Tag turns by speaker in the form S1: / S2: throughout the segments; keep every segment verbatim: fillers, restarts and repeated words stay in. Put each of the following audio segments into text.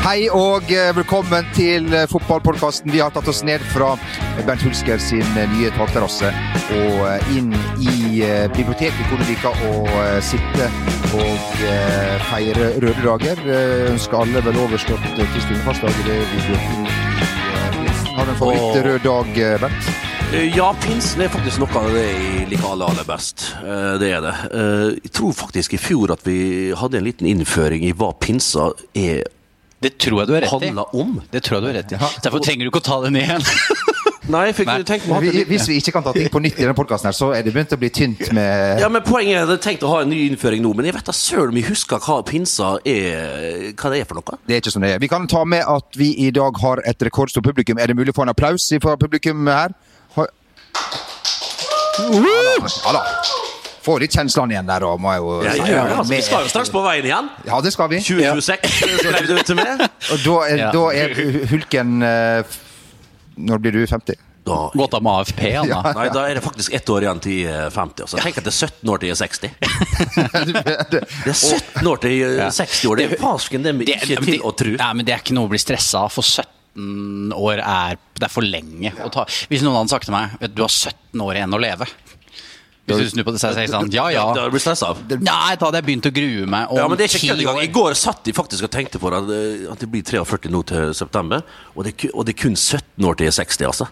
S1: Hei og velkommen til fotballpodcasten. Vi har tatt oss ned fra Bernt Hulsker sin nye takterrasse og inn i biblioteket hvor du liker å sitte og feire røde dager. Ønsker alle vel overstått Kristine Farsdag i det biblioteket. Har du en favoritt rød dag, Bernt?
S2: Ja, pinsen er faktisk noe av det jeg liker aller, aller best. Det er det. Jeg tror faktisk i fjor at vi hadde en liten innføring i hva pinsa er.
S3: Det tror jeg du er rett i.
S2: Om.
S3: Det tror jeg du er rett i. Ja. Derfor trenger du ikke å ta det ned igjen.
S2: Nei, jeg fikk tenkt på
S1: vi, Hvis vi ikke kan ta ting på nytt i denne podcasten her, så er det begynt å bli tynt med...
S2: Ja, men poenget er at jeg tenkte å ha en ny innføring nå, men jeg vet da selv om jeg husker hva pinsa er, hva det er for noe.
S1: Det er ikke sånn det er. Vi kan ta med at vi i dag har et rekordstort publikum. Er det mulig å få en applaus fra publikum her? Har... Ja da, ja da. Får litt kjenslene igjen der, og må jeg jo...
S2: Ja, ja, ja, altså, vi skal jo straks på veien igjen.
S1: Ja, det skal vi.
S2: tjue tjueseks, skrev du til meg.
S1: Og da er, ja. da er Hulken... Når blir du femti?
S3: Da... Gått av med A F P, Anna.
S2: Ja. Nei, da er det faktisk ett år igjen til femti. Så jeg tenker at det er sytten år til jeg er seksti. Det er sytten år til seksti år. Det er fasken det er ikke til å tro.
S3: Ja, men det er ikke noe å bli stresset av, for sytten år er, det er for lenge å ta. Hvis noen hadde sagt til meg, vet du, du har sytten år igjen å leve. Hvis du snur på det så sier sånn, ja, ja.
S2: Da har du blitt stresset av.
S3: Nei, da hadde jeg begynt å grue meg om
S2: ja, men det er ikke
S3: ti år.
S2: I går satt de faktisk og tenkte på det, at det blir førti nå til september, og det, og det er kun sytten år til seksti, altså.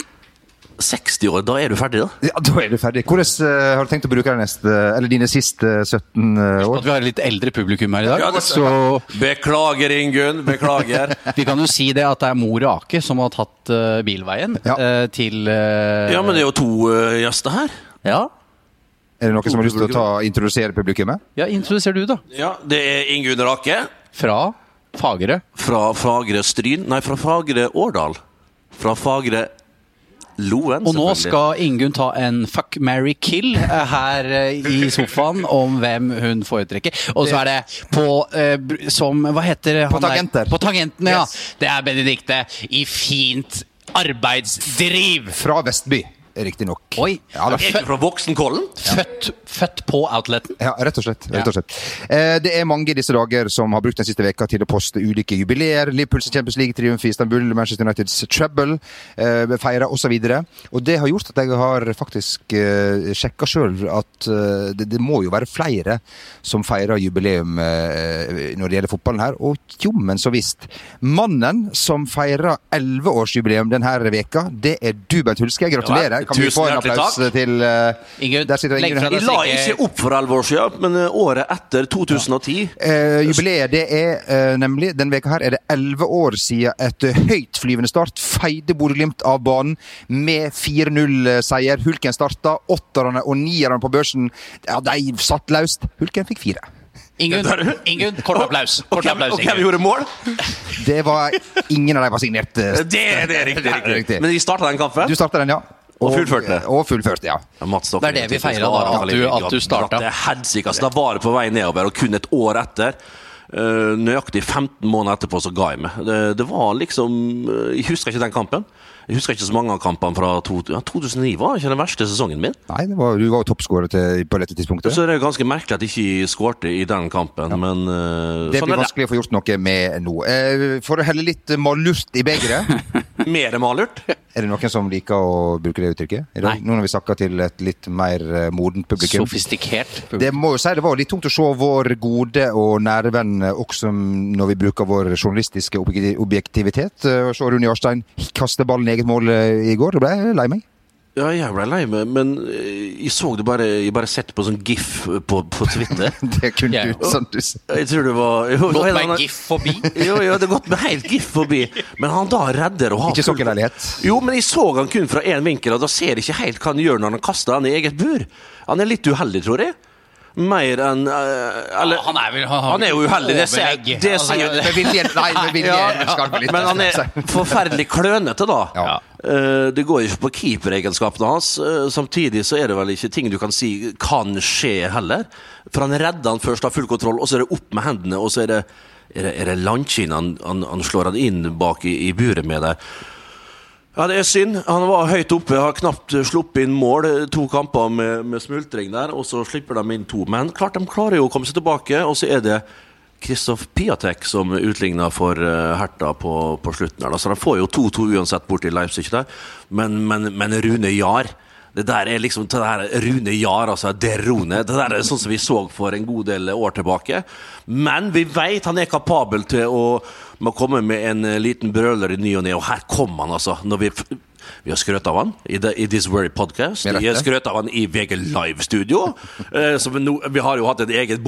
S2: seksti år, da er du ferdig da?
S1: Ja, da er du ferdig. Hvordan uh, har du tenkt å bruke det neste, eller dine siste sytten år?
S3: At vi har litt eldre publikum her i dag.
S2: Ja, det, så... Beklager, Ingunn, beklager.
S3: Vi kan jo si det at det er Mor Ake som har tatt uh, bilveien ja. uh, til... Uh...
S2: Ja, men det er jo to uh, gjester her.
S3: Ja.
S1: Er det noen som har lyst til å ta, introdusere publikummet?
S3: Ja, introduser du da.
S2: Ja, det er Ingunn Rake.
S3: Fra Fagre.
S2: Fra Fagre Stryn. Nei, fra Fagre Årdal. Fra Fagre Loen,
S3: og nå skal Ingunn ta en fuck, marry, kill her i sofaen om hvem hun foretrekker. Og så er det på, uh, som, hva heter
S1: På tangenter.
S3: Der? På tangentene,
S1: yes.
S3: Ja. Det er Benedikte i fint arbeidsdriv.
S1: Fra Vestby. Riktig nok.
S3: Oi,
S2: ja, er ikke fra Voksenkollen?
S3: Født, født på outleten?
S1: Ja, rett og slett. Rett og slett. Ja. Det er mange i disse dager som har brukt den siste veka til å poste ulike jubileer. Liverpools Champions League-triumf i Istanbul, Manchester Uniteds treble, eh, feirer og så videre. Og det har gjort at jeg har faktisk eh, sjekket selv at eh, det, det må jo være flere som feirer jubileum eh, når det gjelder fotballen her. Og jo, men så visst. Mannen som feirer elleve års jubileum denne veka, det er du, Bernt Hulsker. Gratulerer. Kan vi få en applaus til uh,
S3: Ingunn?
S1: Der sitter Ingunn.
S2: Jeg la ikke opp for elleve år siden, men uh, året etter to tusen og ti.
S1: Ja. Uh, jubileet, det er uh, nemlig, den veka her er det elleve år siden et uh, høyt flyvende start feide Bodø/Glimt av banen med fire null seier. Hulken startet, åtterne og nierne på børsen. Ja, de satt løst. Hulken fikk fire.
S3: Ingunn, Ingunn, kort applaus. Kort
S2: og
S3: applaus,
S2: og hvem gjorde mål?
S1: Det var ingen av dem var signert. Uh,
S2: det, det er riktig, ja, riktig. riktig. Men de startet den kampen?
S1: Du startet den, ja.
S2: Og fullførte.
S1: Og fullførte, ja.
S3: Det er det vi feirer da, at du, at du startet.
S2: Det er helsike, altså. Da var det på vei nedover, og kun et år etter, uh, nøyaktig femten måneder etterpå, så ga jeg meg. Det, det var liksom, uh, jeg husker ikke den kampen. Jeg husker ikke så mange av kampene fra to, ja, to tusen og ni var ikke den verste sesongen min.
S1: Nei, det var, du var jo toppskårer på dette tidspunktet.
S2: Så er det ganske merkelig at jeg ikke skårte i den kampen, ja. Men... Uh,
S1: det
S2: sånn
S1: blir vanskelig å få gjort noe med nå. Uh, for å helle litt malurt i begeret.
S2: Mer malurt?
S1: Er det noen som liker å bruke det uttrykket? Nei. Nå når vi snakker til et litt mer modent publikum.
S3: Sofistikert publikum.
S1: Det må jo si, det var litt tungt å se vår gode og nære venn også når vi bruker vår journalistiske objektivitet. Og så Rune Jarstein kaste ballen eget mål i går. Det ble lei meg.
S2: Ja, jeg ble lei meg, men jeg så det bare, jeg bare sett på sånn gif på, på Twitter.
S1: Det kunne ja, du, sånn du sa.
S2: Jeg tror det var... Jo,
S3: gått med gif forbi?
S2: Jo, jo, det har gått med helt gif forbi. Men han da redder og har...
S1: Ikke sokkerleilighet.
S2: Jo, men jeg så han kun fra en vinkel, og da ser jeg ikke helt hva han gjør når han kaster han i eget bur. Han er litt uheldig, tror jeg. Mer enn uh, eller,
S3: ja, han er vel han,
S2: han er jo uheldig det ser, det ser,
S1: med vilje, nei, med vilje ja, litt,
S2: men han er forferdelig klønete da
S1: ja.
S2: uh, det går ikke på keeperegenskapene hans, uh, samtidig så er det vel ikke ting du kan si kan skje heller, for han redder han først av full kontroll, og så er det opp med hendene, og så er det, er det, er det landkinn han, han, han slår han inn bak i, i buret med der. Ja, det er synd. Han var høyt oppe, har knapt sluppet inn mål, to kamper med, med smultring der, og så slipper de inn to. Men klart de klarer jo å komme seg tilbake, og så er det Krzysztof Piatek som utlignet for uh, Hertha på, på slutten her. Så de får jo to to uansett bort i Leipzig der. Men, men, men Rune Jar, det der er liksom det der Rune Jar, altså Derone, det der er sånn som vi så for en god del år tilbake. Men vi vet han er kapabel til å, å komme med en liten brøler i ny og ned, og her kom han altså, når vi... Vi har skrøt av han i, the, i This Very Podcast. Vi har skrøt av han i V G Live-studio. eh, så vi, no, vi har jo hatt et eget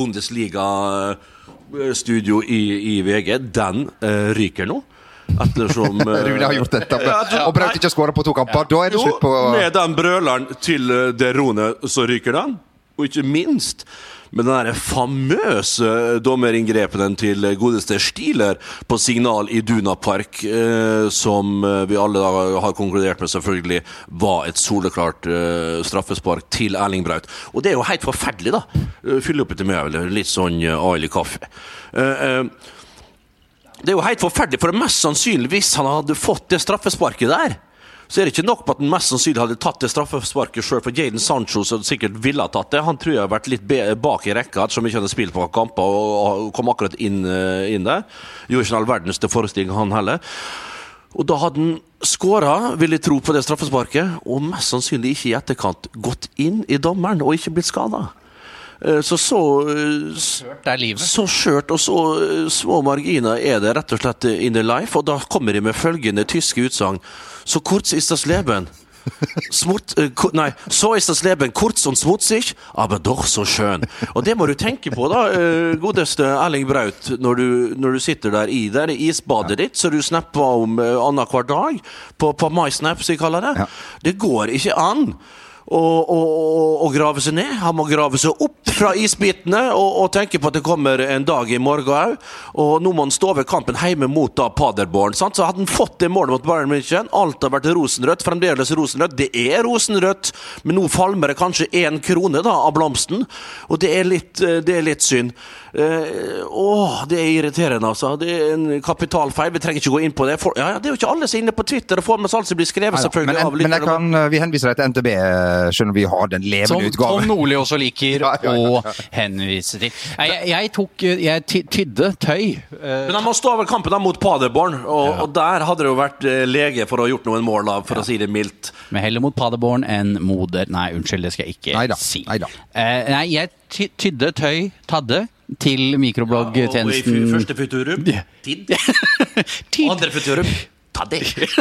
S2: Bundesliga-studio i, i V G. Den eh, ryker nå. Ettersom eh,
S1: Rune har gjort dette, og Braut ikke skåret på to kamper. Da er det slutt på...
S2: Med den brøleren til Derone så ryker den. Og ikke minst med den der famøse dommerinngrepen til godeste Stiler på signal i Duna Park, eh, som vi alle da har konkludert med selvfølgelig var et soleklart eh, straffespark til Erling Braut. Og det er jo helt forferdelig da. Fylle opp etter meg, litt sånn ail i kaffe. Eh, eh, det er jo helt forferdelig, for det mest sannsynlig hvis han hadde fått det straffesparket der, så er det ikke nok på at han mest sannsynlig hadde tatt det straffesparket selv, for Jadon Sancho så sikkert ville ha tatt det. Han tror jeg har vært litt bak i rekka, som ikke hadde spilt på kamper, og kom akkurat inn, inn der. Gjorde ikke all verdens til forestilling han heller. Og da hadde han skåret, vil jeg tro, på det straffesparket, og mest sannsynlig ikke i etterkant gått inn i dommeren, og ikke blitt skadet. Så så
S3: skjørt er livet.
S2: Så skjørt og så små marginer er det rett og slett in the life, og da kommer de med følgende tyske utsagn. Så kurz ist das Leben. Smut, uh, kur, nei, så ist das Leben kurz und smutzig, aber doch så skjøn. Og det må du tenke på da, uh, godeste Erling Braut, når du, når du sitter der i der i isbadet ditt, så du snapper om uh, annen hver dag, på, på MySnap, så jeg kaller det. Ja. Det går ikke an. Og, og, og grave seg ned. Han må grave seg opp fra isbitene og, og tenke på at det kommer en dag i morgen også. Og nå må han stå ved kampen hjemme mot da Paderborn, sant? Så hadde han fått det målet mot Bayern München. Alt har vært rosenrødt, fremdeles rosenrødt. Det er rosenrødt, men nå falmer det kanskje en krone da av blomsten, og det er litt, det er litt synd. Uh, åh, det er irriterende altså. Det er en kapitalfeil. Vi trenger ikke gå inn på det. For, ja, ja, det er jo ikke alle som er inne på Twitter og får med alt som blir skrevet.
S1: Neida,
S2: selvfølgelig
S1: men,
S2: av litt,
S1: men jeg kan, vi henviser deg til N T B, skjønner vi har den levende
S3: som
S1: utgave.
S3: Tom Nordli også liker
S1: ja, ja, ja, ja.
S3: å henvise til. Jeg, jeg tok, jeg tydde tøy. Uh,
S2: men han må stå over kampen da mot Paderborn, og, ja. og der hadde det jo vært lege for å ha gjort noen mål da, for ja. å si det mildt.
S3: Med heller mot Paderborn enn moder. Nei, unnskyld, det skal jeg ikke
S1: Neida.
S3: si.
S1: Neida.
S3: Uh, nei, jeg tydde tøy, tadde, til mikrobloggtjenesten.
S2: Ja, og første futurum, tid. Andre futurum, tadde.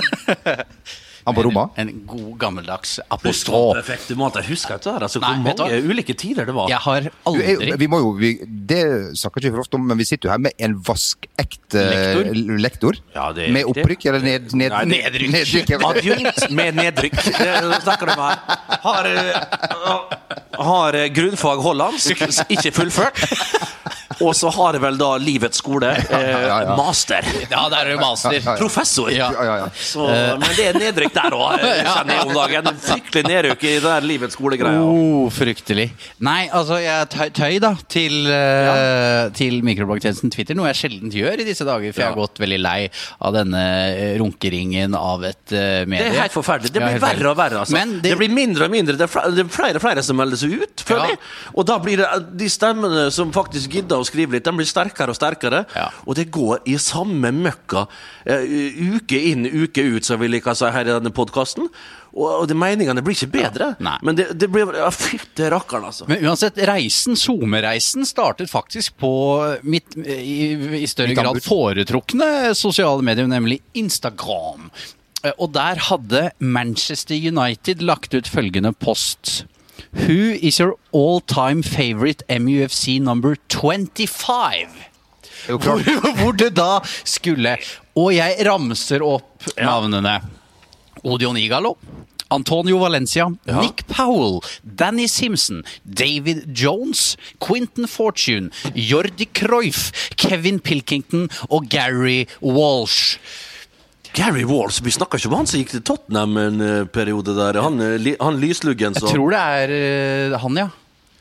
S1: Han på Roma?
S3: En, en god gammeldags apostrof.
S2: Perfekt måte. Jeg husker ikke det her. Altså,
S3: Nei,
S2: hvor mange ulike tider det var.
S3: Jeg har aldri...
S1: Du, vi må jo, vi, det snakker ikke for ofte om, men vi sitter jo her med en vaskekte lektor. lektor
S2: ja, det
S1: med opprykk, eller ned, ned,
S2: Nei,
S3: nedrykk.
S1: nedrykk.
S2: Adjunkt med nedrykk. Det snakker de her. Har, har grunnfag hollandsk, ikke fullført. Og så har det vel da livets skole, eh, ja, ja, ja. master.
S3: Ja, der er det master.
S2: Ja, ja, ja. Professor.
S3: Ja.
S1: Ja, ja, ja.
S2: Så, men det er nedrykk der også, kjenner jeg om dagen. Fryktelig nedrykk i der livets skolegreia.
S3: Oh, fryktelig. Nei, altså, jeg tøy, tøy da, til, uh, ja. til mikrobloggtjenesten Twitter, noe jeg sjelden gjør i disse dager, for ja. jeg har gått veldig lei av denne runkeringen av et uh, medie.
S2: Det er helt forferdelig. Det blir ja, verre og verre, altså. Men det... det blir mindre og mindre. Det er flere, det er flere, flere som melder seg ut, føler jeg. Ja. Og da blir det de stemmene som faktisk gidder å skrive litt, den blir sterkere og sterkere, ja. og det går i samme møkka uh, uke inn, uke ut, så vil jeg ikke si her i denne podcasten, og det meningene blir ikke bedre,
S3: ja.
S2: men det, det blir ja, fytte rakkeren altså.
S3: Men uansett, reisen, Zoom-reisen startet faktisk på mitt, i, i større grad foretrukne sosiale medier, nemlig Instagram. Og der hadde Manchester United lagt ut følgende post: Who is your all-time favorite M U F C number twenty-five? Hvor, hvor det da skulle, og jeg ramser opp ja. navnene: Odion Igalo, Antonio Valencia, ja. Nick Powell, Danny Simpson, David Jones, Quinton Fortune, Jordi Cruyff, Kevin Pilkington og Gary Walsh.
S2: Gary Walsh, vi snakker ikke om han som gikk til Tottenham en periode der. Han, han lysluggen så...
S3: Jeg tror det er uh, han, ja.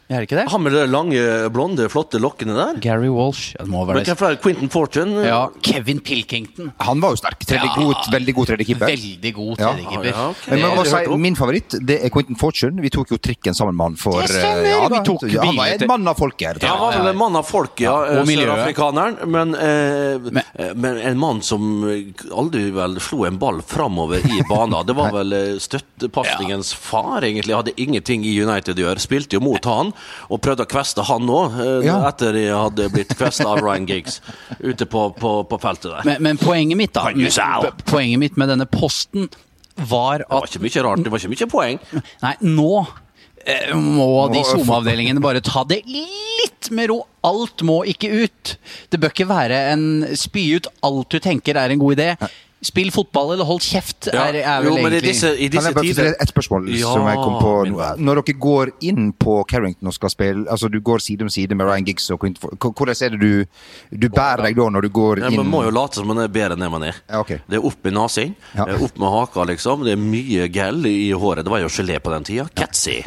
S3: Er det ikke det?
S2: Han med de lange, blonde, flotte lokkene der.
S3: Gary Walsh. Ja, det må være
S2: Men hvem er Quentin Fortune?
S3: Ja, Kevin Pilkington.
S1: Han var jo sterk. Tredje
S3: Ja.
S1: god, veldig god tredjekeeper.
S3: Veldig god
S1: Ja.
S3: tredjekeeper.
S2: Ja, ok.
S1: Men man må
S2: Det har jeg hørt
S1: si,
S2: om.
S1: min favoritt, det er Quentin Fortune. Vi tok jo trikken sammen med han for...
S3: Det stemmer,
S1: eh, ja,
S3: vi
S1: da.
S3: tok
S1: Ja, han var
S3: bilen
S1: en
S3: til-
S1: mann av folket.
S2: Ja, han var vel en mann av folket, ja,
S3: Ja, og miljøet.
S2: sørafrikaneren, men, eh,
S3: Men-
S2: eh, men en mann som aldri vel slo en ball framover i banen. Det var vel eh, støttepasningens far, egentlig. Hadde ingenting i United å gjøre. Spilte jo mot han, og prøvde å kveste han òg, eh,
S1: Ja.
S2: etter jeg hadde blitt kvesta av Ryan Giggs ute på, på, på feltet der.
S3: Men, men poenget mitt da,
S2: Kan du si
S3: med,
S2: alt?
S3: poenget mitt med denne posten var
S2: Det var
S3: at
S2: ikke mye rart, det var ikke mye poeng.
S3: Nei, nå eh, må de
S1: Må-
S3: Zoom-avdelingene bare ta det litt med ro. Alt må ikke ut. Det bør ikke være en spy ut alt du tenker er en god idé. Spill fotball eller hold kjeft
S2: Ja,
S3: er, er vel
S2: jo, men i
S3: egentlig...
S2: disse, i
S1: Kan
S2: disse
S1: jeg bare
S2: tider
S1: stille et spørsmål
S2: Ja,
S1: som jeg kom på
S2: min
S1: nå?
S2: venn.
S1: Når dere går inn på Carrington og skal spille, altså du går side om side med Ryan Giggs og Quentin Fo- H- hvordan er det du, du bærer deg da når du går
S2: Ja,
S1: inn?
S2: man må jo late som man er bedre enn det man er.
S1: Ja, ok.
S2: Det er opp i nasing,
S1: Ja.
S2: det er opp med haka, liksom. Det er mye gel i håret. Det var jo gelé på den tida. Catzy.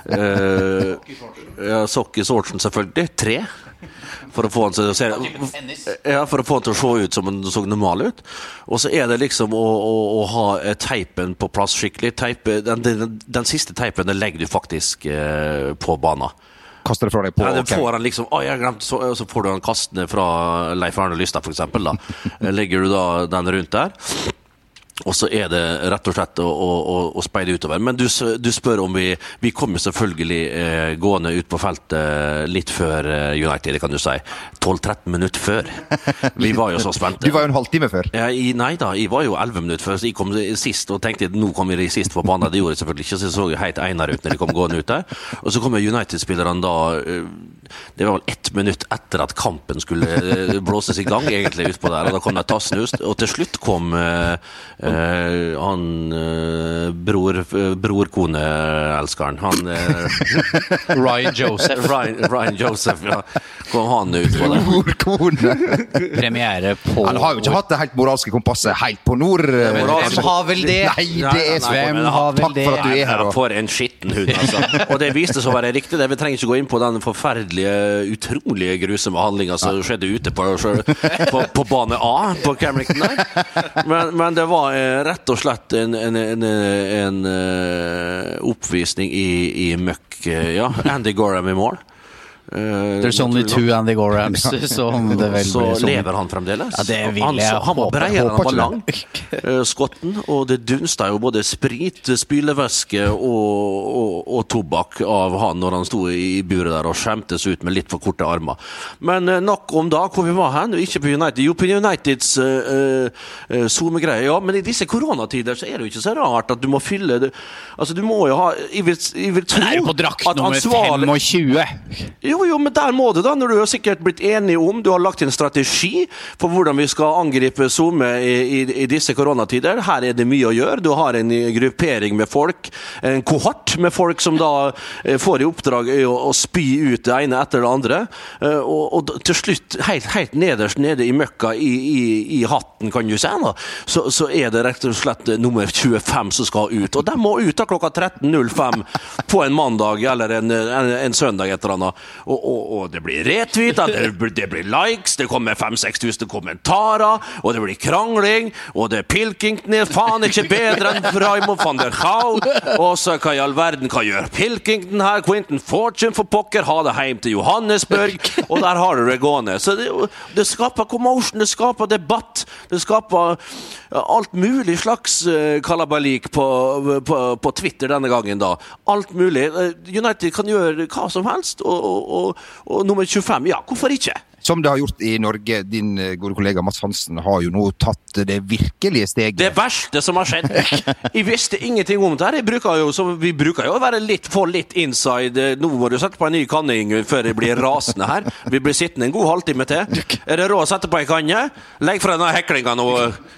S2: uh, ja, Socky Sortsen, selvfølgelig. Tre. For å få han til å se Ja, for å få han til å se ut som han så normal ut. Og så er det liksom å, å, å ha eh, teipen på plass skikkelig. Teipe, den, den, den siste teipen den legger du faktisk eh, på banen.
S1: Kaster det fra deg på
S2: Ja, det
S1: Carrington?
S2: får han liksom Å, jeg glemte så, så får du han kastende fra Leif Arne Lystad, for eksempel. Da. Legger du da den rundt der. Og så er det rett og slett å, å, å, å speide utover. Men du, s- du spør om vi Vi kommer selvfølgelig eh, gående ut på feltet litt før eh, United, det kan du si. tolv tretten minutter før. Vi var jo så spente.
S1: Du var jo en halvtime før.
S2: Ja, i, nei da, jeg var jo elleve minutter før, så jeg kom sist og tenkte nå kommer de sist på banen. Det gjorde jeg selvfølgelig ikke, så jeg så jo helt Einar ut når de kom gående ut der. Og så kommer United-spillerne da eh, det var vel ett minutt etter at kampen skulle eh, blåses i gang, egentlig, utpå der. Og da kom de tassende ut, og til slutt kom eh, eh, han eh, bror, bror-kone-elskeren. Han eh,
S3: Ryan Joseph.
S2: Ryan, Ryan Joseph, ja. Kom han ut på det.
S1: Nordkone.
S3: Premiere på
S1: Han har jo ikke hatt det helt moralske kompasset helt på nord.
S3: Hvem
S1: kanskje.
S3: har vel det?
S1: Nei, det er så
S3: Hvem har vel
S1: Takk
S3: det?
S1: for at du er her.
S2: Ja,
S1: Og...
S2: for en skitten hund, altså. Og det viste seg å være riktig. Det. Vi trenger ikke gå inn på den forferdelige, utrolige grusomme handlinga som skjedde ute på, på, på bane A på Carrington der. Men, men det var eh, rett og slett en, en, en, en eh, oppvisning i, i møkk. eh, Ja, Andy Gorham i mål. Eh,
S3: There's only two Andy Gorhams, som det vel
S2: så
S3: ble sånn.
S2: lever han fremdeles.
S3: Ja, det vil
S2: han,
S3: jeg
S2: han var
S3: håpe.
S2: bredere, han
S1: Håper
S2: var
S1: ikke
S2: lang, eh, skotten, og det dunsta jo både sprit, spylevæske og, og, og tobakk av han når han sto i buret der og skjemtes ut med litt for korte armer. Men eh, nok om da, hvor vi var hen, ikke på United. Jo, på Uniteds uh, uh, zoom-greie, ja, men i disse koronatider så er det jo ikke så rart at du må fylle det. Altså, du må jo ha Jeg vil, jeg vil tro
S3: Men er du på drakt
S2: at
S3: nummer
S2: ansvarlig-
S3: tjuefem?
S2: jo, jo, men der må du da, når du har sikkert blitt enige om, du har lagt en strategi for hvordan vi skal angripe SoMe i, i, i disse koronatider. Her er det mye å gjøre. Du har en gruppering med folk, en kohort med folk som da eh, får i oppdrag å, å spy ut det ene etter det andre. Eh, og, og til slutt, helt, helt nederst nede i møkka i, i, i hatten, kan du si, da, så, så er det rett og slett nummer tjuefem som skal ut. Og de må ut da klokka tretten null fem på en mandag eller en, en, en søndag et eller annet. Og, og, og det blir retweet, det, det blir likes, det kommer fem seks tusen kommentarer, og det blir krangling, og det er Pilkington er faen ikke bedre enn Raymond van der Gaal, og så hva i all verden, hva gjør Pilkington her? Quentin Fortune for pokker, ha det hjem til Johannesburg, og der har du det gående. Så det, det skaper commotion, det skaper debatt, det skaper alt mulig slags kalabalik på, på, på Twitter denne gangen da. Alt mulig. United kan gjøre hva som helst, og, og, og, og nummer tjuefem, ja, hvorfor ikke?
S1: Som det har gjort i Norge, din eh, gode kollega Mats Hansen har jo nå tatt det virkelige steget.
S2: Det verste som har skjedd. Jeg visste ingenting om det her. Jeg bruker jo, så vi bruker jo å være litt, få litt inside. Nå må du sette på en ny kanning før jeg blir rasende her. Vi blir sittende en god halvtime til. Er det råd å sette på en kanne? Legg fra denne heklinga nå.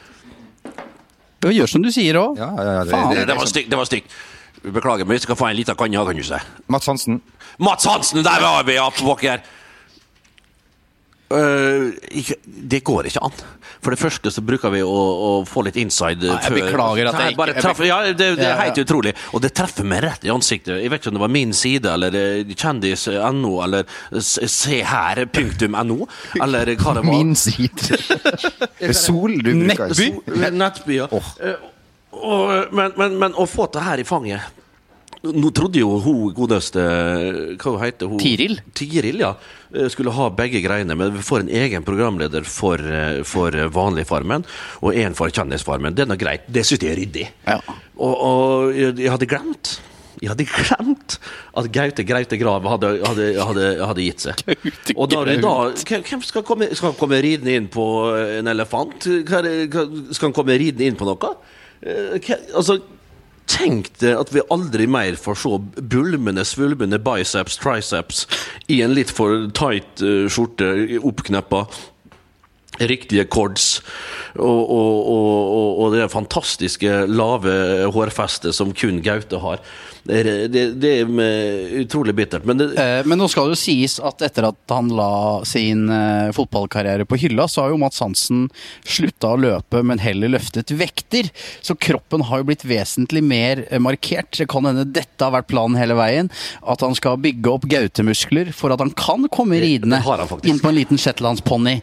S3: Gjør som du sier også.
S1: Ja, ja, ja, det,
S3: Faen.
S1: det,
S2: Det, det var stygt. Det var stygt. Beklager, men vi skal få en liten kanne, kan du si.
S1: Mats Hansen.
S2: Mats Hansen, der var vi, ja, på pokker. Uh, ikke, det går ikke an. For det første så bruker vi å, å få litt inside
S3: Nei, jeg beklager at jeg ikke
S2: bare treffer, Ja, det, det er helt utrolig. Og det treffer meg rett i ansiktet. Jeg vet ikke om det var min side, eller kjendis punkt no, eller se her, punktum no, eller hva det var.
S1: Min side. Det er sol du bruker.
S2: Nettby. Nettby, ja. Oh. Uh, og, men, men, men å få det her i fanget. Nå trodde jo hun godeste, hva heter hun?
S3: Tiril.
S2: Tiril, ja. Skulle ha begge greiene, men vi får en egen programleder for, for vanlig Farmen, og en for kjendisfarmen. Det er noe greit. Det synes jeg er ryddig. Ja. Og, og jeg hadde glemt, jeg hadde glemt at Gaute Graute Grav hadde, hadde, hadde, hadde gitt seg. Gaute, og da, da, hvem skal komme, skal han komme ridende inn på en elefant? Skal han komme ridende inn på noe? Altså, tenk det at vi aldri mer får se bulmende, svulmende biceps, triceps i en litt for tight uh, skjorte, oppkneppa, riktige chords og, og, og, og det fantastiske lave hårfestet som kun Gaute har. Det er, det, det er utrolig bittert. Men, det...
S3: eh, men nå skal det jo sies at etter at han la sin eh, fotballkarriere på hylla, så har jo Mats Hansen sluttet å løpe, men heller løftet vekter. Så kroppen har jo blitt vesentlig mer eh, markert. Det kan hende dette har vært planen hele veien, at han skal bygge opp Gaute-muskler for at han kan komme ridende inn på en liten shetlandspony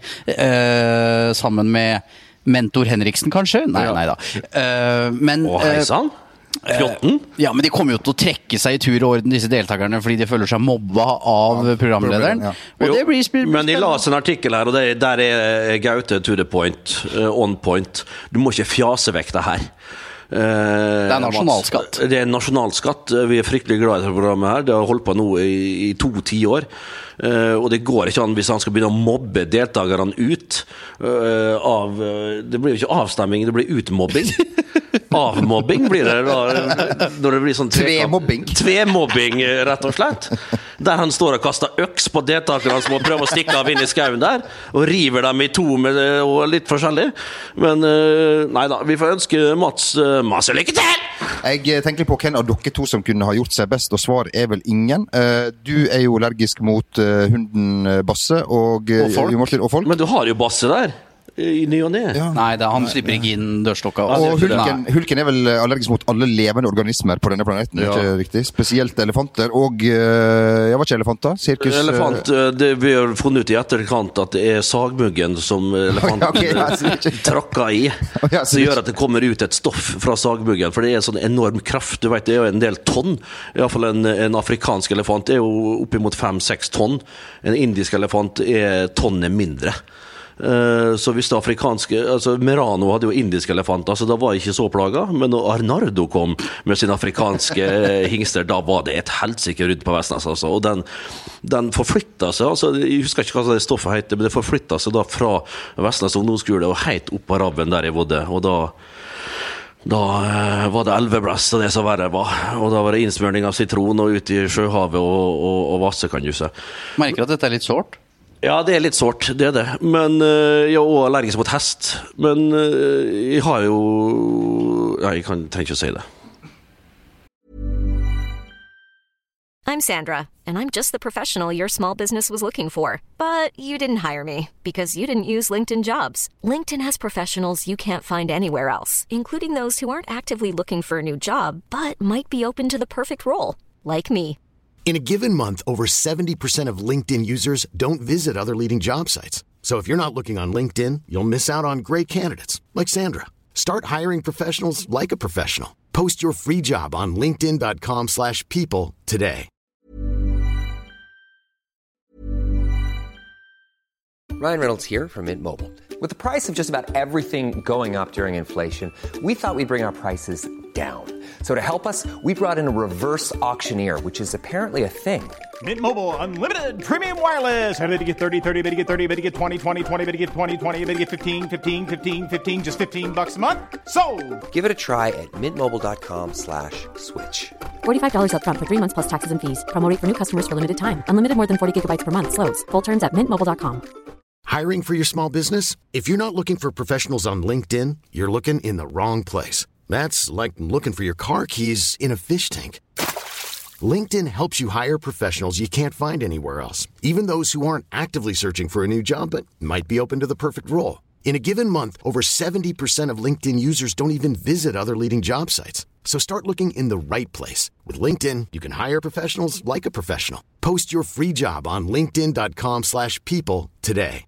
S3: eh, sammen med mentor Henriksen, kanskje? Nei, ja. nei da. Eh, men...
S2: Å, hei sann!
S3: fjorten? Ja, men de kommer jo til å trekke seg i tur og orden, disse deltakerne, fordi de føler seg mobba av programlederen. Ja. Og
S2: jo,
S3: det blir spennende.
S2: Men de la oss en artikkel her, og det, der er Gaute to the point, uh, on point. Du må ikke fjase vekk det her. Uh,
S3: det er nasjonalskatt.
S2: Det er nasjonalskatt. Vi er fryktelig glad i dette programmet her. Det har holdt på nå i, i to tiår. Uh, og det går ikke an hvis han skal begynne å mobbe deltakerne ut uh, av uh, det blir jo ikke avstemming, det blir utmobbing. Avmobbing blir det da, når det blir sånn
S1: Tvemobbing.
S2: Tvemobbing, rett og slett. Der han står og kaster øks på deltakerne som må prøve å stikke av inn i skauen der, og river dem i to med, og litt forskjellig. Men nei da, vi får ønske Mats masse lykke til!
S1: Jeg tenker på hvem av dere to som kunne ha gjort seg best, og svar er vel ingen. Du er jo allergisk mot hunden Basse og,
S2: og, folk.
S1: og folk.
S2: Men du har jo Basse der. I ny og ne.
S3: Ja. Nei, det, han slipper ikke inn dørstokka.
S1: Og hulken, hulken er vel allergisk mot alle levende organismer på denne planeten, ja. Ikke riktig? Spesielt elefanter, og jeg var ikke elefanter, sirkus...
S2: Elefant, det, vi har funnet ut i etterkant at det er sagmuggen som elefanten okay, ja, tråkker i, ja, som gjør at det kommer ut et stoff fra sagmuggen, for det er sånn enorm kraft, du vet, det er jo en del tonn, i hvert fall en, en afrikansk elefant er jo oppimot fem seks tonn, en indisk elefant er tonnet mindre. Uh, så hvis det afrikanske altså Merano hadde jo indiske elefanter, så da var jeg ikke så plaga, men når Arnardo kom med sin afrikanske hingster, da var det et helsike rundt på Vestnes altså. Og den, den forflyttet seg altså, jeg husker ikke hva det stoffet heter, men det forflyttet seg da fra Vestnes ungdomsskole og helt opp på rabben der jeg bodde, og da Da uh, var det elveblest og det som verre var, og da var det innsmørning av sitron og ut i sjøhavet og, og, og vasse, kan du se.
S3: Merker at dette er litt sårt?
S2: Ja, det er litt sårt, det er det. Men uh, jeg er også allergisk mot hest. Men uh, jeg har jo... Nei, jeg kan, trenger ikke å si det.
S4: I'm Sandra, and I'm just the professional your small business was looking for. But you didn't hire me, because you didn't use LinkedIn Jobs. LinkedIn has professionals you can't find anywhere else, including those who aren't actively looking for a new job, but might be open to the perfect role, like me.
S5: In a given month, over seventy percent of LinkedIn users don't visit other leading job sites. So if you're not looking on LinkedIn, you'll miss out on great candidates like Sandra. Start hiring professionals like a professional. Post your free job on linkedin dot com slash people today.
S6: Ryan Reynolds here from Mint Mobile. With the price of just about everything going up during inflation, we thought we'd bring our prices down. So to help us, we brought in a reverse auctioneer, which is apparently a thing.
S7: Mint Mobile Unlimited Premium Wireless. How to get thirty, thirty, how to get thirty, how to get twenty, twenty, twenty, how to get twenty, twenty, how to get fifteen, fifteen, fifteen, fifteen, just fifteen bucks a month? Sold!
S6: Give it a try at mintmobile.com slash switch.
S8: forty-five dollars up front for three months plus taxes and fees. Promo rate for new customers for limited time. Unlimited more than forty gigabytes per month. Slows full terms at mint mobile dot com.
S5: Hiring for your small business? If you're not looking for professionals on LinkedIn, you're looking in the wrong place. That's like looking for your car keys in a fish tank. LinkedIn helps you hire professionals you can't find anywhere else, even those who aren't actively searching for a new job but might be open to the perfect role. In a given month, over seventy percent of LinkedIn users don't even visit other leading job sites. So start looking in the right place. With LinkedIn, you can hire professionals like a professional. Post your free job on linkedin.com slash people today.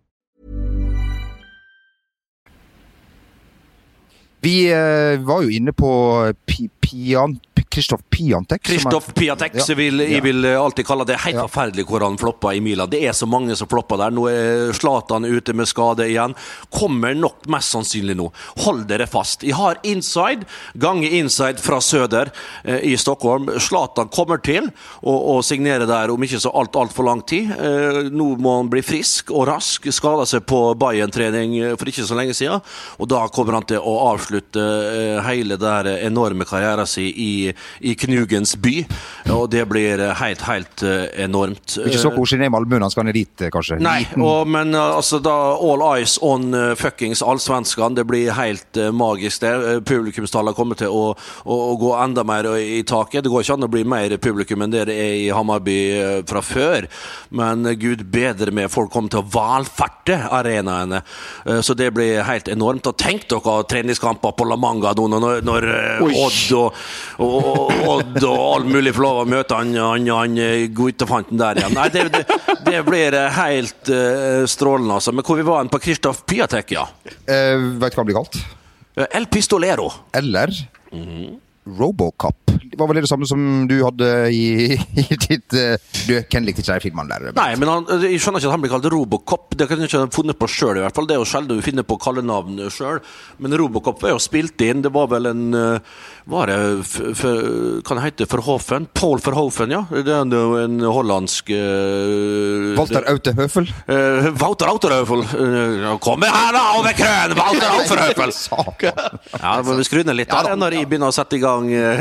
S1: Vi eh, var jo inne på P- Pian, Krzysztof Piątek.
S2: Krzysztof Piątek, så vil, jeg vil alltid kalle det helt
S1: Ja.
S2: forferdelig hvor han floppa i Milan. Det er så mange som floppa der. Nå er Zlatan ute med skade igjen. Kommer nok mest sannsynlig nå. Hold dere fast. Jeg har inside, gange inside fra Söder eh, i Stockholm. Zlatan kommer til å, å signere der om ikke så alt, alt for lang tid. Eh, nå må han bli frisk og rask. Skada seg på Bayern-trening for ikke så lenge siden. Og da kommer han til å avslutte eh, hele der enorme karrieren sin i i Knugens by, og det blir helt, helt uh, enormt.
S1: Ikke så koselig ned i Malmö, han skal ned dit, kanskje.
S2: Nei, og, men uh, altså da all eyes on uh, fuckings allsvenskan, det blir helt uh, magisk det. Uh, publikumstallet kommer til å, å, å gå enda mer i taket. Det går ikke an å bli mer publikum enn det det er i Hammarby uh, fra før, men uh, Gud bedre med folk kommer til å valferte arenaene, uh, så det blir helt enormt. Og tenk dere treningskamper på La Manga nå, når, når uh, Odd og og, og, og all mulig får lov å møte han, han, han gutefanten der igjen. Nei, det, det, det blir helt uh, strålende, altså. Men hvor vi var en på Krzysztof Piątek, ja.
S1: Eh, vet du hva han blir kalt?
S2: El Pistolero.
S1: Eller mm. Robocop. Det var vel det samme som du hadde i, i ditt uh, Du kan likte ikke de filmene der.
S2: Nei, men han, jeg skjønner ikke at han blir kalt Robocop. Det kan jeg ikke ha funnet på selv i hvert fall. Det er jo sjelden du finner på kallenavn selv. Men Robocop var jo spilt inn. Det var vel en var det, for, for, kan det hete Verhoeven? Paul Verhoeven, ja. Det er en, en hollandsk uh,
S1: Walter Auterhøvel.
S2: Uh, Walter Auterhøvel. Uh, Kom her da, over krøn, Walter Auterhøvel! Ja, det må vi skru ned litt der når jeg begynner å sette i gang.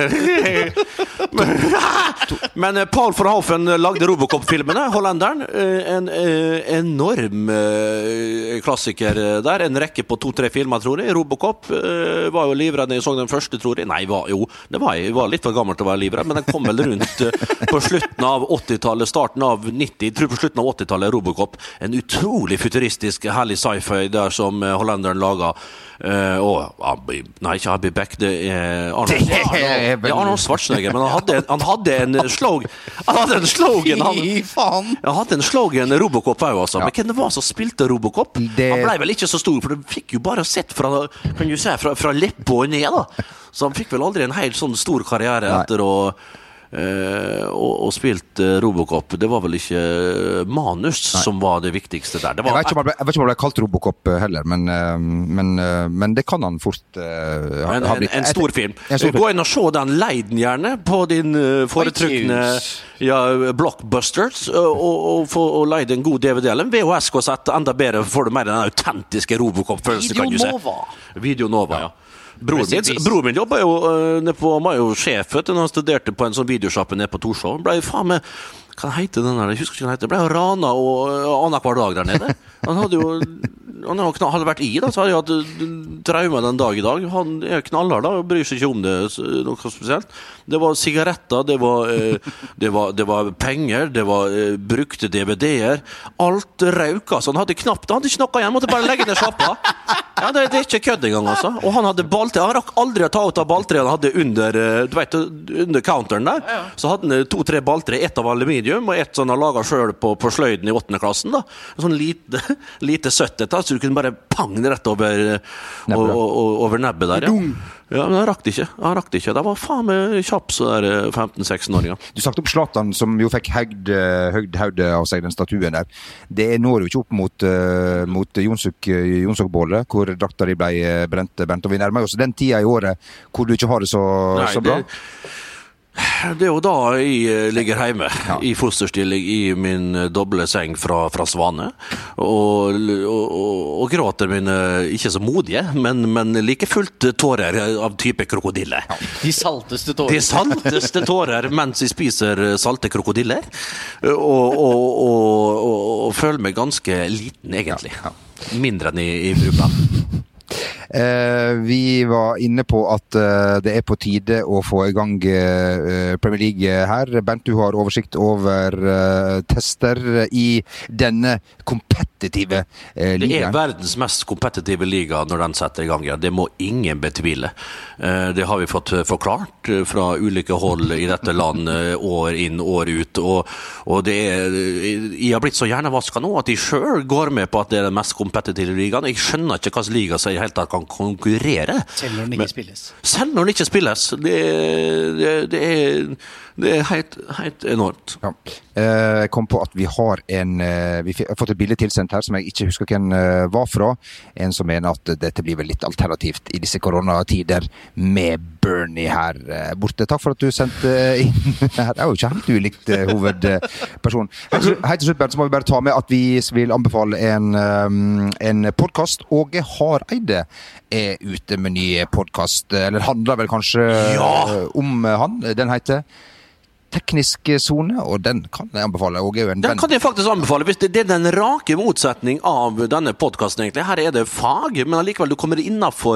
S2: men, men Paul Verhoeven lagde Robocop-filmene, hollenderen. En uh, enorm uh, klassiker der. En rekke på to-tre filmer, tror jeg. Robocop uh, var jo livredd jeg så den første, tror jeg. Nei, var, jo, det var jeg. Jeg var litt for gammel til å være livredd, men den kom vel rundt uh, på slutten av åttitallet, starten av nitti, jeg tror på slutten av åttitallet, Robocop. En utrolig futuristisk, herlig sci-fi der som uh, hollenderen laget. Uh, og, I'll be, nei, ikke I'll be back, det er Arnold,
S1: det er
S2: ja, Arnold Schwarzenegger, men han hadde, han hadde en slogan, han hadde en slogan, han, han hadde en slogan Robocop også, altså. Ja. Men hvem det var som spilte Robocop? Det... Han ble vel ikke så stor, for du fikk jo bare sett fra, kan du si, fra, fra leppe og ned, da. Så han fikk vel aldri en helt sånn stor karriere nei. Etter å Uh, og, og spilt uh, Robocop. Det var vel ikke manus nei. Som var det viktigste der. Det var,
S1: jeg, vet ble, jeg vet ikke om han ble kalt Robocop heller, men, uh, men, uh, men det kan han fort uh, ha,
S2: en,
S1: ha blitt.
S2: En, en stor film.
S1: En stor
S2: Gå inn og se den leiden gjerne på din uh, foretrukne ja, Blockbusters, uh, og, og få leid en god D V D eller en V H S-kassett. Enda bedre får du mer den autentiske Robocop-følelse, kan du se. Video Nova, ja. Broren min, bror min jobba jo uh, nede på, han var jo sjef når han studerte på en sånn videoshoppe nede på Torshov. Han ble jo faen med, hva heter den der, jeg husker ikke hva den heter, ble jo rana og uh, annen hver dag der nede. Han hadde jo, han hadde vært i da, så hadde jeg hatt traume den dag i dag. Han er knallhard da, og bryr seg ikke om det noe spesielt. Det var sigaretter, det var, uh, det var, det var penger, det var uh, brukte D V D-er. Alt rauka, så han hadde knapt, han hadde ikke noe igjen, måtte bare legge ned sjappa. Ja, det, det er ikke kødd engang, altså. Og han hadde balltre, han rakk aldri å ta ut av balltre han hadde under, du vet, under counteren der. Ja, ja. Så hadde han to-tre balltre, ett av aluminium, og ett sånn han laget selv på, på sløyden i åttende klassen, da. Sånn lite, lite søttet, da, så du kunne bare pang rett over, og, og, over nebbet der, ja. Ja, men han rakk det ikke. Han rakk det ikke. Det var faen med kjapp så der femten-seksten-åringer.
S1: Du snakket om Zlatan, som jo fikk høgd, høgd, høgd av seg den statuen der. Det når jo ikke opp mot, uh, mot Jonsuk, Jonsok-bålet, hvor drakta de ble brent, brent. Og vi nærmer oss den tida i året hvor du ikke har det så, Nei, så bra. Det...
S2: Det er jo da jeg ligger hjemme ja. I fosterstilling i min doble seng fra, fra Svane og, og, og gråter mine ikke så modige, men, men like fullt tårer av type krokodille. Ja.
S3: De salteste tårer.
S2: De salteste tårer mens jeg spiser salte krokodiller og, og, og, og, og føler meg ganske liten egentlig. Ja. Ja. Mindre enn i, i brukene.
S1: Eh, vi var inne på at eh, det er på tide å få i gang eh, Premier League her. Bent, du har oversikt over eh, tester i denne kompetitive eh, ligaen.
S2: Det er verdens mest kompetitive liga når den setter i gang. Ja. Det må ingen betvile. Eh, det har vi fått forklart eh, fra ulike hold i dette landet, år inn, år ut. Og, og det er, jeg har blitt så hjernevaska nå at de selv går med på at det er den mest kompetitive ligaen. Jeg skjønner ikke hva liga som i helt tatt kan konkurrere.
S3: Selv når den ikke spilles.
S2: Selv når den ikke spilles. Det, det, det er, det er helt, helt enormt.
S1: Ja. Jeg kom på at vi har en vi har fått et bilde tilsendt her som jeg ikke husker hvem var fra. En som mener at dette blir vel litt alternativt i disse koronatider med Bernie her borte. Takk for at du sendte inn her. Det er jo ikke helt ulikt hovedperson. Helt til slutt, Bernt, så må vi bare ta med at vi vil anbefale en, en podcast. Åge Hareide er ute med ny podcast, eller handler vel kanskje
S2: ja.
S1: om han. Den heter Teknisk zone, og den kan jeg anbefale. Og er jo en
S2: den kan jeg faktisk anbefale. Hvis det, det er den rake motsetning av denne podcasten egentlig. Her er det fag, men allikevel du kommer innenfor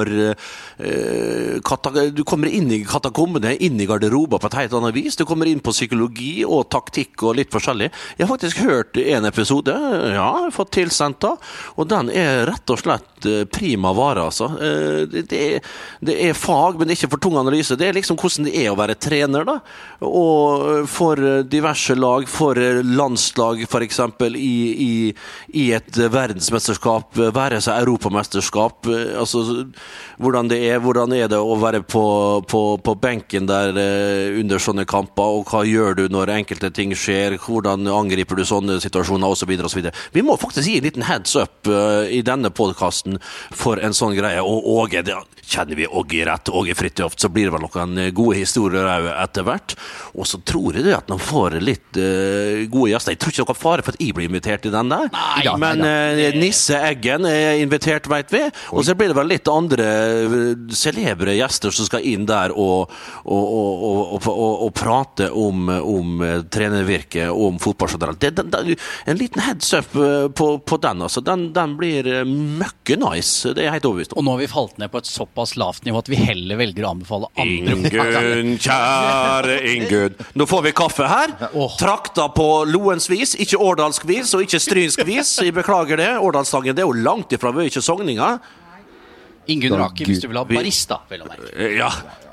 S2: uh, kata, du kommer inn i katakombene, inn i garderober på et helt annet vis. Du kommer inn på psykologi og taktikk og litt forskjellig. Jeg har faktisk hørt en episode, ja, jeg har fått tilsendt da, og den er rett og slett prima vare, altså. Uh, det, det, er, det er fag, men det er ikke for tung analyse. Det er liksom hvordan det er å være trener da, og for diverse lag, for landslag for eksempel i, i, i et verdensmesterskap, være seg europamesterskap, altså hvordan det er, hvordan er det å være på, på, på benken der under sånne kamper, og hva gjør du når enkelte ting skjer, hvordan angriper du sånne situasjoner, og så videre og så videre. Vi må faktisk gi en liten heads up uh, i denne podcasten for en sånn greie, og Åge, det kjenner vi Åge rett, Åge Fritjof, så blir det vel noen gode historier etter hvert, og så tror jeg det at man får litt uh, gode gjester. Jeg tror ikke noe fare for at jeg blir invitert i den der. Nei, ja, men uh, Nisse Eggen er invitert, vet vi. Og så blir det vel litt andre uh, celebre gjester som skal inn der og, og, og, og, og, og, og prate om, om uh, trenervirke og om fotball generelt. Det, det, det, en liten heads up uh, på, på den, altså. Den, den blir uh, møkke nice. Det er jeg helt overbevist om.
S3: Og nå har vi falt ned på et såpass lavt nivå at vi heller velger å anbefale andre.
S2: Ingunn, kjære Ingunn. Nå får vi kaffe her. Oh. Trakta på Loens vis, ikke Årdalsk vis, og ikke Strynsk vis. Jeg beklager det. Årdalsdagen, det er jo langt ifra, vi er ikke sogninger.
S3: Ingunn Rake, hvis du vil ha barista, vel og merke.
S2: Ja.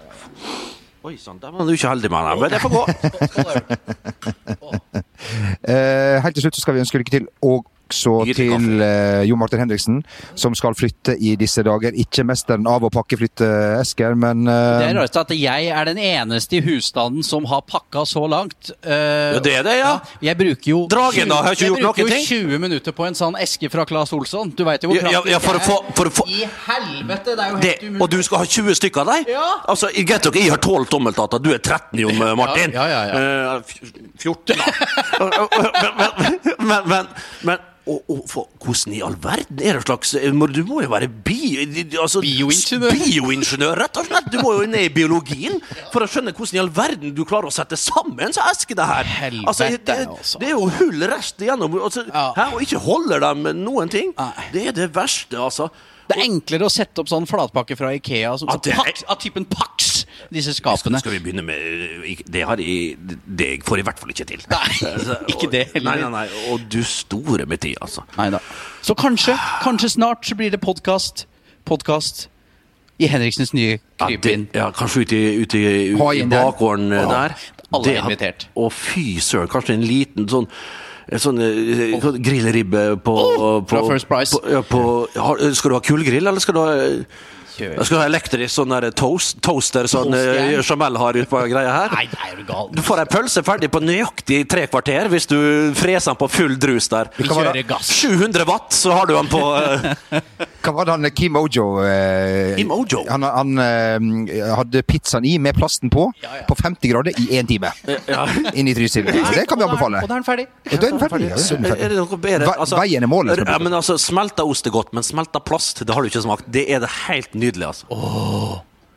S2: Oi, sånn, der var du ikke heldig med den, men det får gå.
S1: uh, helt til slutt så skal vi ønske lykke til, og så til uh, Jon Martin Henriksen, som skal flytte i disse dager. Ikke mesteren av å pakke flytte esker, men uh...
S3: det er rart at jeg er den eneste i husstanden som har pakka så langt. Uh,
S2: ja, det er det, ja.
S3: ja jeg bruker jo
S2: Dragen da, har ikke gjort noe ting?
S3: Jeg bruker jo tjue minutter på en sånn eske fra Claes Olsson. Du vet jo hvor
S2: praktisk ja, ja, for å få, for å få...
S3: I helvete, det er jo
S2: det,
S3: helt umulig.
S2: Og du skal ha tjue stykker av deg?
S3: Ja.
S2: Altså, jeg vet ikke, jeg har tolv tommeltater, du er tretten, Jon Martin.
S3: Ja, ja, ja. ja.
S2: Uh, fjorten da. men, men, men, men Og, og for, hvordan i all verden er det slags du må jo være bi, altså,
S3: bioingeniør
S2: bioingeniør, rett og slett. Du må jo ned i biologien for å skjønne hvordan i all verden du klarer å sette sammen så eske det her.
S3: Helvete,
S2: altså, det,
S3: altså.
S2: Det er jo hull rest igjennom altså,
S3: ja.
S2: her, og ikke holder dem noen ting.
S3: Nei.
S2: Det er det verste, altså.
S3: Det er enklere å sette opp sånn flatpakke fra Ikea som,
S2: ja, det,
S3: pax, av typen Pax, disse skapene.
S2: Skal, skal vi begynne med det, har jeg, det får jeg i hvert fall ikke til.
S3: Nei, ikke det heller.
S2: Nei, nei, nei, og du store med tid, altså.
S3: Neida. Så kanskje, kanskje snart så blir det podcast, podcast i Henriksens nye krypinn.
S2: Ja, ja, kanskje ute i, ut i, ut i bakgården der. der.
S3: Alle er invitert.
S2: Og fy søren, kanskje en liten sånn en sånn uh, grillribbe på,
S3: oh,
S2: på,
S3: fra First Price.
S2: På, ja, på, har, skal du ha kulgrill, eller skal du ha Jeg skal ha elektrisk sånn der toast, toaster sånn uh, Jamel har ut på greia her.
S3: Nei, det er jo galt.
S2: Du får en pølse ferdig på nøyaktig tre kvarter hvis du freser den på full drus der.
S3: Vi kjører gass.
S2: sju hundre watt, så har du den på uh...
S1: Hva var det han Kim Ojo uh,
S2: Kim Ojo?
S1: Han, han uh, hadde pizzaen i med plasten på ja, ja. På femti grader i en time ja. Inn i Trysil. Det kan vi anbefale.
S3: Og da er den ferdig.
S1: Og da er den ferdig. Ja, er den ferdig.
S2: Er det noe bedre? Altså,
S1: veien er målet.
S2: Ja, men altså, smelta ost er godt, men smelta plast, det har du ikke smakt. Det er det helt nydelig, altså.
S3: Åh.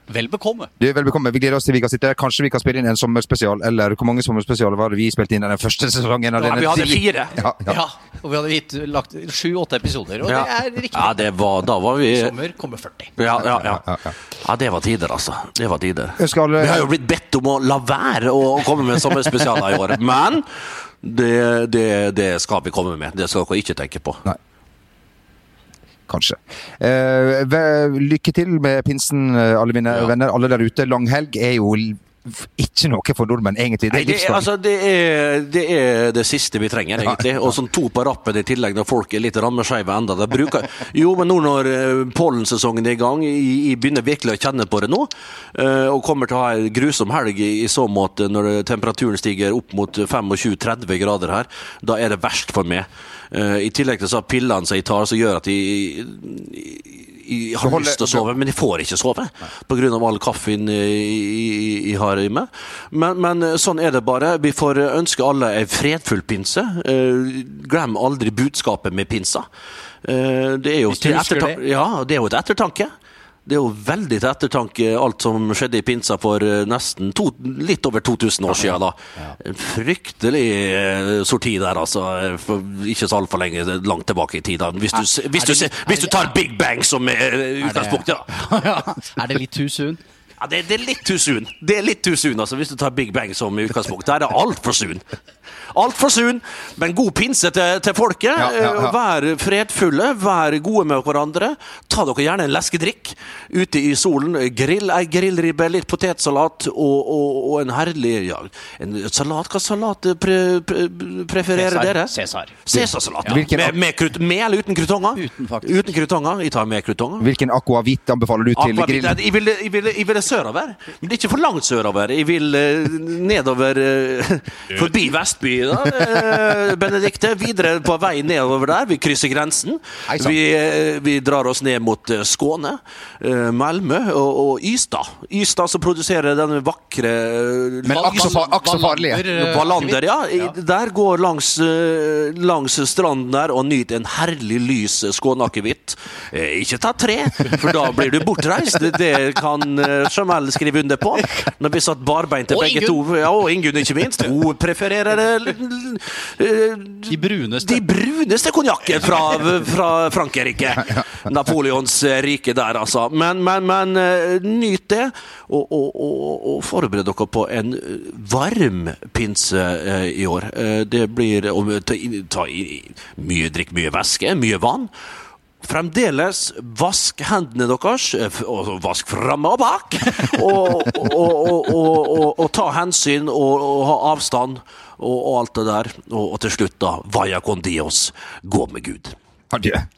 S3: Vel bekomme.
S1: Du er vel bekomme. Vi gleder oss til vi kan sitte her. Kanskje vi kan spille inn en sommerspesial, eller hvor mange sommerspesialer var det vi spilte inn i den første sesongen?
S2: Ja, vi hadde fire.
S1: Ja, ja.
S3: Ja, og vi hadde gitt, lagt sju-åtte episoder, og
S2: Ja.
S3: det er riktig.
S2: Ja, det var, da var vi
S3: Sommer kommer førti.
S2: ja, ja, ja.
S1: Ja, ja.
S2: ja, det var tider, altså. Det var tider.
S1: Jeg skal,
S2: Vi har jo blitt bedt om å la være å komme med sommerspesialer i år, men det, det, det skal vi komme med. Det skal dere ikke tenke på.
S1: Nei. Kanskje. Eh, ve- lykke til med pinsen, alle mine
S2: Ja.
S1: venner. Alle der ute. Langhelg er jo l- f- ikke noe for nordmenn, egentlig. Det
S2: Nei,
S1: er
S2: det, er,
S1: livsfarlig.
S2: altså, det, er, det er det siste vi trenger, egentlig. Og sånn to på rappen i tillegg når folk er litt rammeskeive enda. Det bruker, jo, men nå når eh, pollensesongen er i gang, jeg, jeg begynner virkelig å kjenne på det nå, eh, og kommer til å ha en grusom helg i, i så måte når temperaturen stiger opp mot tjuefem til tretti grader her, da er det verst for meg. Uh, I tillegg til så pillene som jeg tar, så gjør at jeg, jeg, jeg har
S1: holder-
S2: lyst til å sove, men jeg får ikke sove på grunn av all kaffen jeg, jeg har i meg. Men, men sånn er det bare. Vi får ønske alle en fredfull pinse. Uh, glem aldri budskapet med pinsa. Uh, det er jo
S3: Hvis du husker
S2: ettertan-
S3: det.
S2: Ja, det er jo et ettertanke. Det er jo veldig til ettertanke alt som skjedde i pinsa for eh, nesten to, litt over to tusen år siden da. En fryktelig eh, sorti der, altså. For ikke så alt for lenge, langt tilbake i tid da. Hvis du, se- hvis du, se- hvis du tar Big Bang som eh, utgangspunkt, ja.
S3: Ja, er det litt too soon?
S2: Ja, det, det er litt too soon. Det er litt too soon, altså, hvis du tar Big Bang som utgangspunkt. Da er det alt for soon. Alt for soon, men god pinse til, til folket.
S1: Ja, ja, ja.
S2: Vær fredfulle, vær gode med hverandre. Ta dere gjerne en leskedrikk ute i solen. Grill, ei grillribbe, litt potetsalat og, og, og en herlig ja, en salat. Hva salat pre, pre, prefererer
S3: Cæsar.
S2: dere?
S3: Cæsar.
S2: Cæsarsalat.
S1: Ja. Hvilken-
S2: Med, med, krut, med eller uten krutonger?
S3: Uten, faktisk.
S2: Uten krutonger. Jeg tar med krutonger.
S1: Hvilken aquavit anbefaler du til
S2: Aquavit,
S1: grill?
S2: nei, Jeg vil, jeg, vil, jeg vil sørover, men det er ikke for langt sørover. Jeg vil eh, nedover eh, forbi Vestby, da, eh, Benedikte. Videre på vei nedover der. Vi krysser grensen.
S1: Hei, sann.
S2: Vi, eh, vi drar oss ned mot eh, Skåne, eh, Malmö og, og Ystad. Ystad som produserer denne vakre eh,
S1: Men akk så fa- akk så farlige.
S3: Wallander, eh,
S2: Wallander, ja. I- Der går langs, eh, langs stranden der og nyter en herlig lys skåneakevitt. Eh, Ikke ta tre, for da blir du bortreist. Det, det kan eh, Jamel skrive under på. Når vi satt barbeinte
S3: Og
S2: begge
S3: Ingunn.
S2: to. Ja, og Ingunn ikke minst. Hun prefererer eh, eh,
S3: De bruneste.
S2: de bruneste konjakken fra, fra Frankrike. Napoleons rike der, altså. Men, men, men eh, nyt det, og, og, og, og forbered dere på en varm pinse eh, i år. Eh, det blir å ta, i- ta i mye, drikk mye væske, mye vann. Fremdeles vask hendene deres, eh, f- og vask fremme og bak, og, og, og, og, og, og ta hensyn og, og ha avstand og, og alt det der. Og, og til slutt da, vaya con Dios, gå med Gud.
S1: Adjø.